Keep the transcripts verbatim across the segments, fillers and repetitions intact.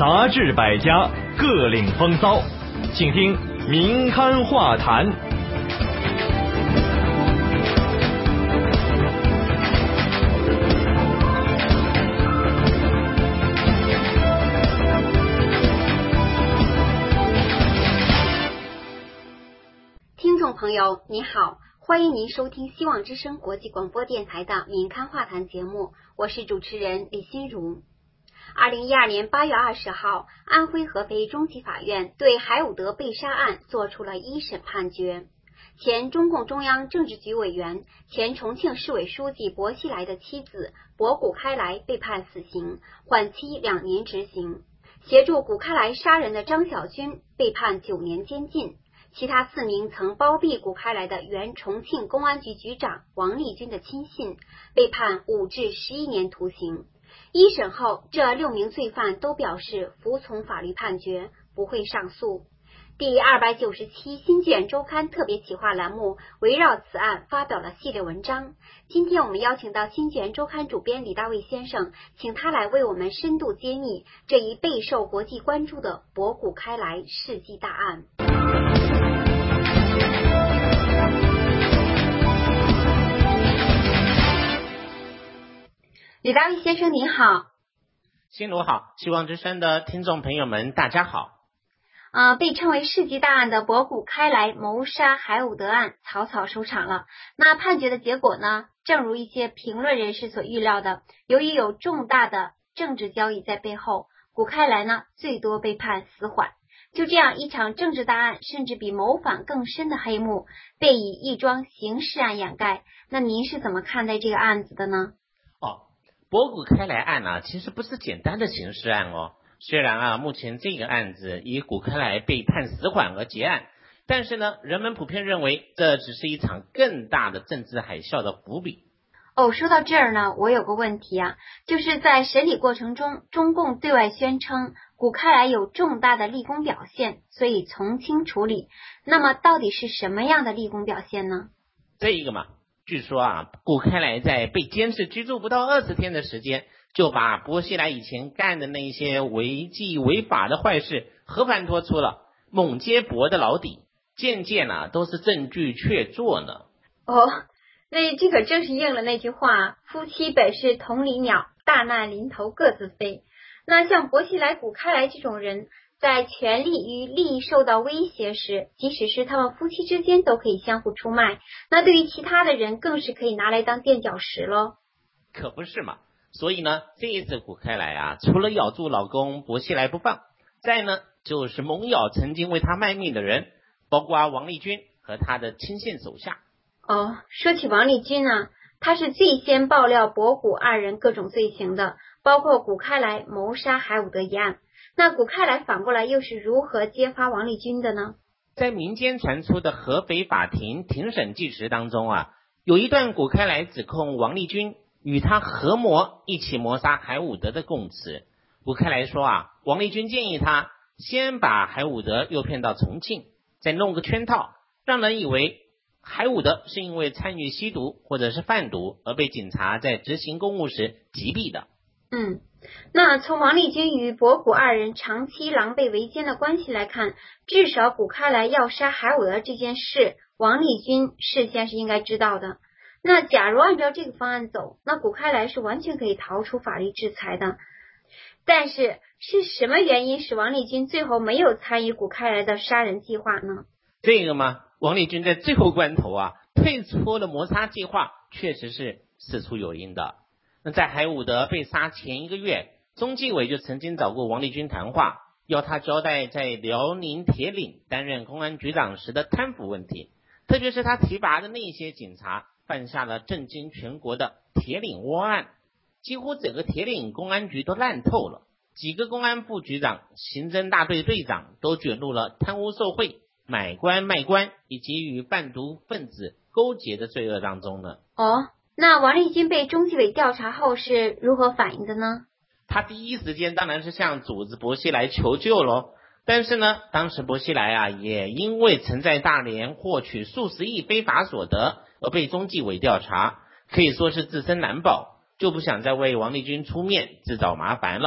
杂志百家，各领风骚。请听明刊话谈。 听众朋友你好，欢迎您收听希望之声国际广播电台的明刊话谈节目，我是主持人李心如。二零一二年八月二十号，安徽合肥中级法院对海伍德被杀案作出了一审判决。前中共中央政治局委员、前重庆市委书记薄熙来的妻子薄谷开来被判死刑，缓期两年执行。协助谷开来杀人的张小军被判九年监禁。其他四名曾包庇谷开来的原重庆公安局局长王立军的亲信被判五至十一年徒刑。一审后，这六名罪犯都表示服从法律判决，不会上诉。第二百九十七新卷周刊特别企划栏目围绕此案发表了系列文章。今天我们邀请到新卷周刊主编李大卫先生，请他来为我们深度揭秘这一备受国际关注的薄谷开来世纪大案。李大卫先生您好。 心如好，希望之声的听众朋友们大家好。 呃，被称为世纪大案的薄谷开来谋杀海伍德案草草收场了。那判决的结果呢，正如一些评论人士所预料的，由于有重大的政治交易在背后，谷开来呢最多被判死缓。就这样一场政治大案，甚至比谋反更深的黑幕，被以一桩刑事案掩盖。那您是怎么看待这个案子的呢？ 哦，薄谷开来案啊，其实不是简单的刑事案哦。虽然啊，目前这个案子以谷开来被判死缓而结案，但是呢，人们普遍认为这只是一场更大的政治海啸的伏笔。 哦，说到这儿呢，我有个问题啊，就是在审理过程中，中共对外宣称谷开来有重大的立功表现，所以从轻处理。那么到底是什么样的立功表现呢？ 这一个嘛，据说啊，谷开来在被监视居住不到二十天的时间，就把薄熙来以前干的那些违纪违法的坏事和盘托出了，猛揭薄的老底，件件啊都是证据确凿呢。 哦，那这可正是应了那句话，夫妻本是同林鸟，大难临头各自飞。那像薄熙来、谷开来这种人，在权力与利益受到威胁时，即使是他们夫妻之间都可以相互出卖，那对于其他的人更是可以拿来当垫脚石咯。 可不是嘛。所以呢，这一次谷开来啊，除了咬住老公薄熙来不放，再呢就是猛咬曾经为他卖命的人，包括王立军和他的亲信手下。 哦，说起王立军呢，他是最先爆料薄谷二人各种罪行的，包括谷开来谋杀海伍德一案。那谷开来反过来又是如何揭发王立军的呢？ 在民间传出的合肥法庭庭审纪实当中啊，有一段谷开来指控王立军与他合谋一起谋杀海伍德的供词。谷开来说啊，王立军建议他先把海伍德诱骗到重庆，再弄个圈套，让人以为海伍德是因为参与吸毒或者是贩毒而被警察在执行公务时击毙的。 嗯，那从王立军与薄谷二人长期狼狈为奸的关系来看，至少谷开来要杀海伍德这件事，王立军事先是应该知道的。那假如按照这个方案走，那谷开来是完全可以逃出法律制裁的。但是是什么原因使王立军最后没有参与谷开来的杀人计划呢？ 这个嘛，王立军在最后关头啊，退出了谋杀计划，确实是事出有因的。那在海伍德被杀前一个月，中纪委就曾经找过王立军谈话，要他交代在辽宁铁岭担任公安局长时的贪腐问题，特别是他提拔的那些警察犯下了震惊全国的铁岭窝案，几乎整个铁岭公安局都烂透了，几个公安副局长、刑侦大队队长都卷入了贪污受贿、买官卖官以及与贩毒分子勾结的罪恶当中呢。 哦，那王立军被中纪委调查后是如何反应的呢？ 他第一时间当然是向组织薄熙来求救咯。但是呢，当时薄熙来啊，也因为曾在大连获取数十亿非法所得而被中纪委调查，可以说是自身难保，就不想再为王立军出面自找麻烦了。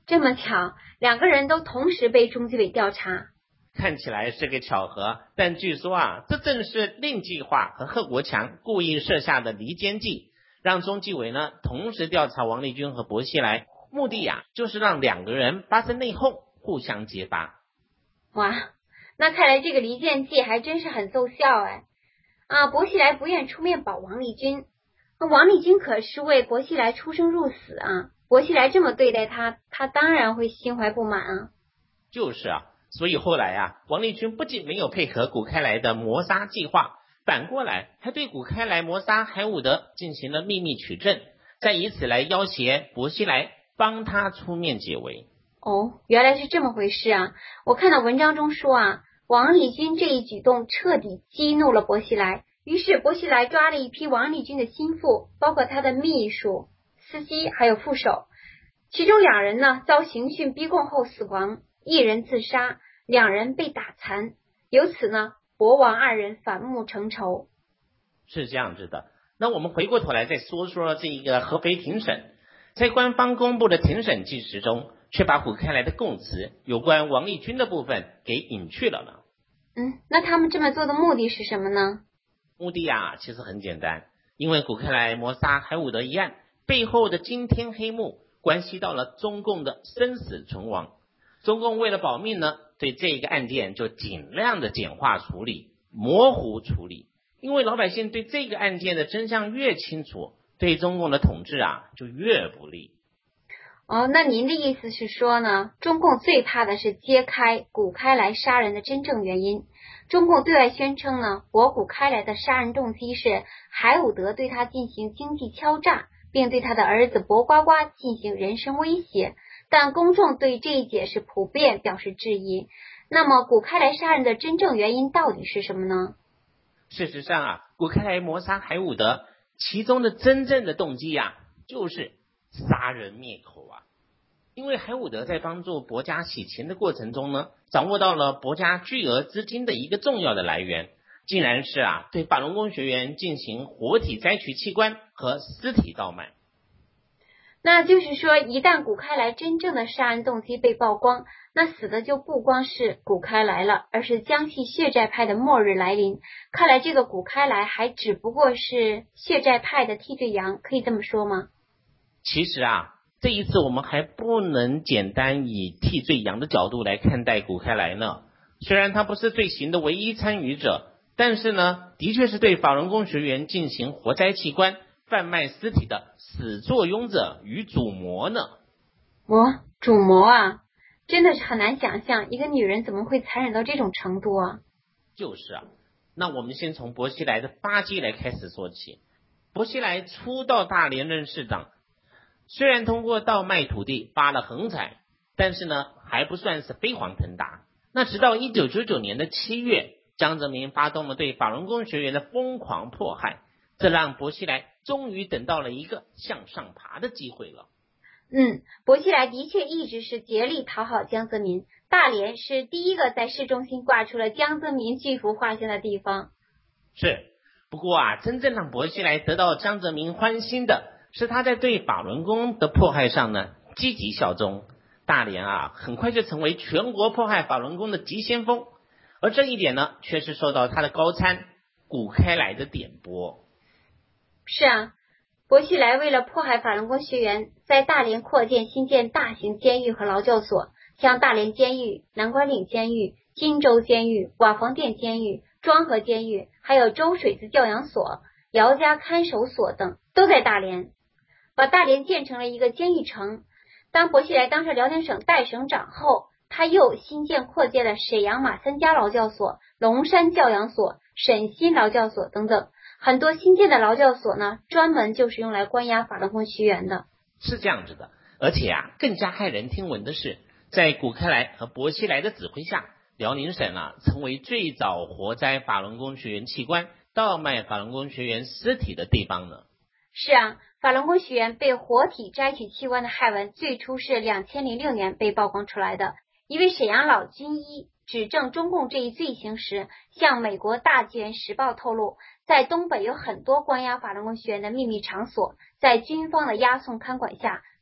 这么巧，两个人都同时被中纪委调查。 看起来是个巧合，但据说啊，这正是令计划和贺国强故意设下的离间计，让中纪委呢同时调查王立军和薄熙来，目的呀就是让两个人发生内讧，互相揭发。 哇，那看来这个离间计还真是很奏效哎！啊，薄熙来不愿出面保王立军，王立军可是为薄熙来出生入死啊！薄熙来这么对待他，他当然会心怀不满啊。 就是啊。所以后来啊，王立军不仅没有配合谷开来的谋杀计划，反过来还对谷开来谋杀海武德进行了秘密取证，再以此来要挟薄熙来帮他出面解围。 哦，原来是这么回事啊！我看到文章中说啊，王立军这一举动彻底激怒了薄熙来，于是薄熙来抓了一批王立军的心腹，包括他的秘书、司机还有副手，其中两人呢遭刑讯逼供后死亡，一人自杀，两人被打残，由此呢，薄王二人反目成仇。 是这样子的。那我们回过头来再说说这一个合肥庭审，在官方公布的庭审纪实中，却把谷开来的供词有关王立军的部分给隐去了呢。 嗯，那他们这么做的目的是什么呢？ 目的啊，其实很简单，因为谷开来谋杀海武德一案背后的惊天黑幕，关系到了中共的生死存亡。中共为了保命呢，对这个案件就尽量的简化处理，模糊处理，因为老百姓对这个案件的真相越清楚，对中共的统治啊就越不利。 哦，那您的意思是说呢，中共最怕的是揭开谷开来杀人的真正原因。中共对外宣称呢，薄谷开来的杀人动机是海武德对他进行经济敲诈，并对他的儿子薄瓜瓜进行人身威胁，但公众对这一解释普遍表示质疑。那么谷开来杀人的真正原因到底是什么呢？ 事实上啊，谷开来谋杀海武德其中的真正的动机啊，就是杀人灭口啊。因为海武德在帮助薄家洗钱的过程中呢，掌握到了薄家巨额资金的一个重要的来源，竟然是啊对法轮功学员进行活体摘取器官和尸体倒卖。 那就是说，一旦谷开来真正的杀人动机被曝光，那死的就不光是谷开来了，而是江西血债派的末日来临。看来这个谷开来还只不过是血债派的替罪羊，可以这么说吗？ 其实啊，这一次我们还不能简单以替罪羊的角度来看待谷开来呢。虽然他不是罪行的唯一参与者，但是呢，的确是对法轮功学员进行活摘器官、贩卖尸体的始作俑者与主谋呢。 哦，主谋啊，真的是很难想象一个女人怎么会残忍到这种程度啊。 就是啊，那我们先从薄熙来的发迹来开始说起。薄熙来初到大连任市长，虽然通过倒卖土地发了横财，但是呢还不算是飞黄腾达。那直到一九九九年的七月，江泽民发动了对法轮功学员的疯狂迫害，这让薄熙来终于等到了一个向上爬的机会了。 嗯，薄熙来的确一直是竭力讨好江泽民，大连是第一个在市中心挂出了江泽民巨幅画像的地方。 是，不过啊，真正让薄熙来得到江泽民欢心的是他在对法轮功的迫害上呢积极效忠。大连啊很快就成为全国迫害法轮功的急先锋，而这一点呢却是受到他的高参谷开来的点拨。 是啊，薄熙来为了迫害法轮功学员，在大连扩建新建大型监狱和劳教所，像大连监狱、南关岭监狱、金州监狱、瓦房店监狱、庄河监狱，还有周水子教养所、姚家看守所等都在大连，把大连建成了一个监狱城。当薄熙来当上辽宁省代省长后，他又新建扩建了沈阳马三家劳教所、龙山教养所、沈西劳教所等等。很多新建的劳教所呢，专门就是用来关押法轮功学员的。 是这样子的，而且啊，更加骇人听闻的是，在谷开来和薄熙来的指挥下，辽宁省啊成为最早活摘法轮功学员器官、倒卖法轮功学员尸体的地方呢。 是啊，法轮功学员被活体摘取器官的骇闻，最初是两千零六年被曝光出来的。一位沈阳老军医指证中共这一罪行时，向美国大纪元时报透露，在东北有很多关押法轮功学员的秘密场所，在军方的押送看管下，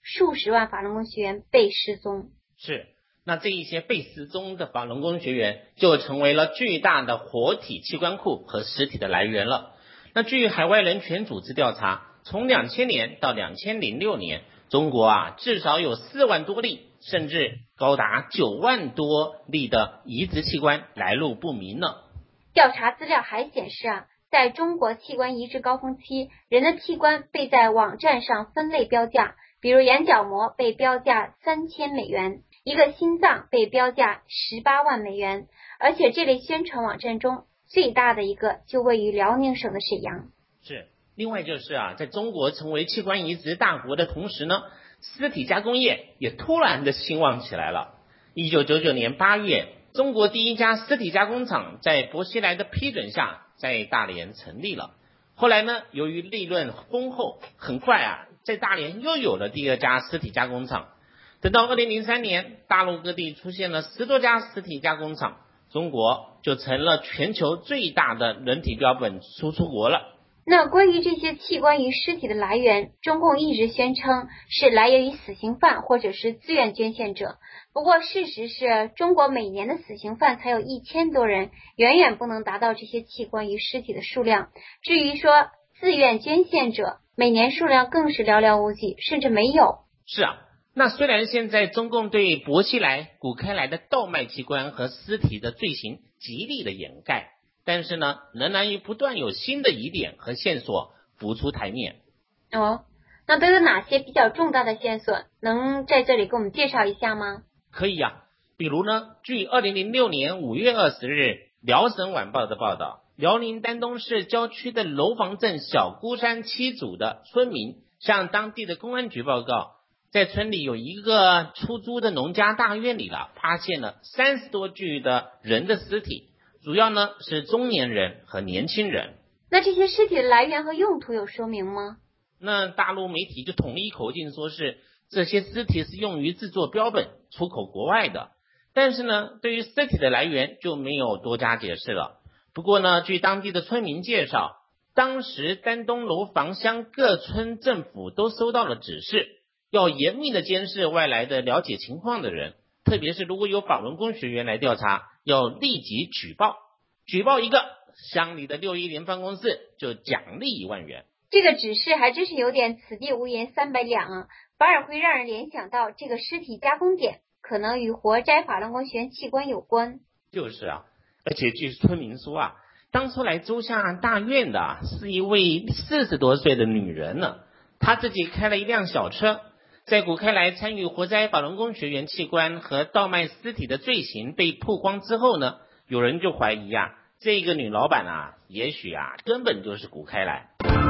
数十万法轮功学员被失踪。 是，那这一些被失踪的法轮功学员就成为了巨大的活体器官库和尸体的来源了。那据海外人权组织调查，从两千年到两千零六年，中国啊至少有四万多例，甚至高达九万多例的移植器官来路不明呢。 调查资料还显示啊，在中国器官移植高峰期，人的器官被在网站上分类标价，比如眼角膜被标价三千美元，一个心脏被标价十八万美元，而且这类宣传网站中最大的一个就位于辽宁省的沈阳。 是，另外就是啊，在中国成为器官移植大国的同时呢，尸体加工业也突然的兴旺起来了。一九九九年八月，中国第一家尸体加工厂在薄熙来的批准下在大连成立了。后来呢，由于利润丰厚，很快啊，在大连又有了第二家尸体加工厂。等到二零零三年，大陆各地出现了十多家尸体加工厂，中国就成了全球最大的人体标本输出国了。 那关于这些器官与尸体的来源，中共一直宣称是来源于死刑犯或者是自愿捐献者。不过事实是，中国每年的死刑犯才有一千多人，远远不能达到这些器官与尸体的数量。至于说自愿捐献者，每年数量更是寥寥无几，甚至没有。 是啊，那虽然现在中共对薄熙来、谷开来的盗卖器官和尸体的罪行极力的掩盖，但是呢，仍然不断有新的疑点和线索浮出台面。 哦，那都有哪些比较重大的线索？能在这里给我们介绍一下吗？ 可以啊，比如呢，据二零零六年五月二十日辽省晚报的报道，辽宁丹东市郊区的楼房镇小孤山七组的村民向当地的公安局报告，在村里有一个出租的农家大院里了，发现了三十多具的人的尸体，主要呢是中年人和年轻人。 那这些尸体的来源和用途有说明吗？ 那大陆媒体就统一口径说是这些尸体是用于制作标本出口国外的，但是呢，对于尸体的来源就没有多加解释了。不过呢，据当地的村民介绍，当时丹东楼房乡各村政府都收到了指示，要严密的监视外来的了解情况的人，特别是如果有法轮功学员来调查，要立即举报，举报一个，乡里的六一零办公室就奖励一万元。 这个指示还真是有点此地无银三百两啊，反而会让人联想到这个尸体加工点可能与活摘法轮功学员器官有关。 就是啊，而且据村民说啊，当初来租下大院的啊是一位四十多岁的女人呢，她自己开了一辆小车。在谷开来参与活摘法轮功学员器官和盗卖尸体的罪行被曝光之后呢，有人就怀疑啊，这个女老板啊，也许啊根本就是谷开来。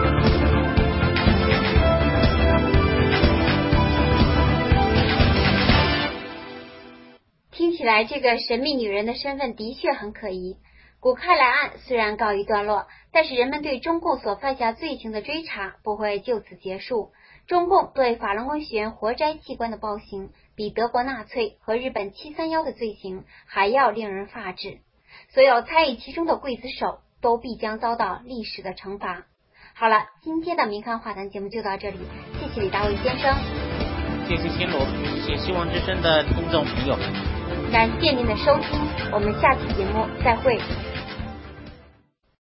听起来这个神秘女人的身份的确很可疑。谷开来案虽然告一段落，但是人们对中共所犯下罪行的追查不会就此结束。中共对法轮功学员活摘器官的暴行，比德国纳粹和日本七三一的罪行还要令人发指。所有参与其中的刽子手都必将遭到历史的惩罚。好了，今天的民刊话谈节目就到这里，谢谢李大卫先生， 谢谢新罗，谢谢希望之声的听众朋友， 感谢您的收听，我们下期节目再会。